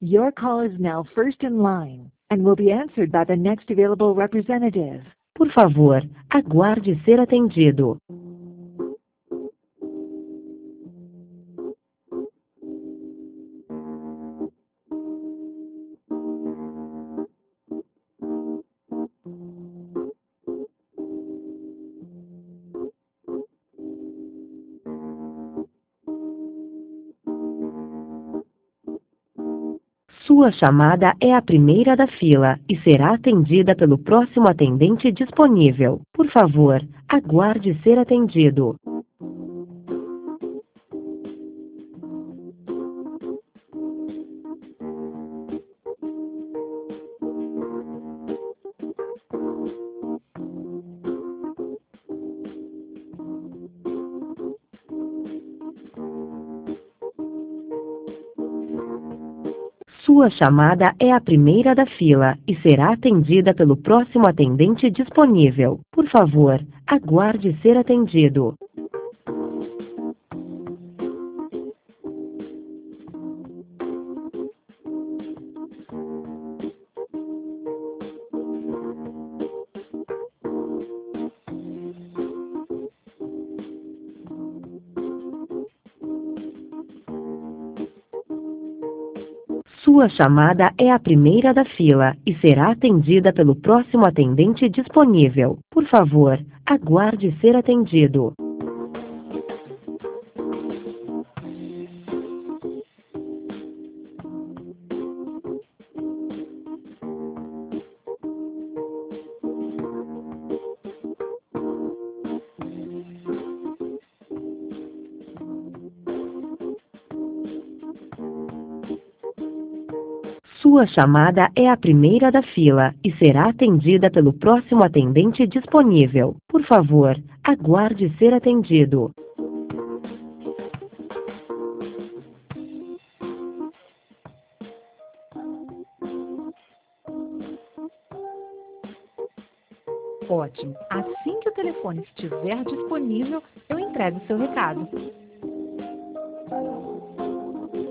Your call is now first in line and will be answered by the next available representative. Por favor, aguarde ser atendido. Sua chamada é a primeira da fila e será atendida pelo próximo atendente disponível. Por favor, aguarde ser atendido. Sua chamada é a primeira da fila e será atendida pelo próximo atendente disponível. Por favor, aguarde ser atendido. Sua chamada é a primeira da fila e será atendida pelo próximo atendente disponível. Por favor, aguarde ser atendido. Sua chamada é a primeira da fila e será atendida pelo próximo atendente disponível. Por favor, aguarde ser atendido. Ótimo. Assim que o telefone estiver disponível, eu entrego o seu recado.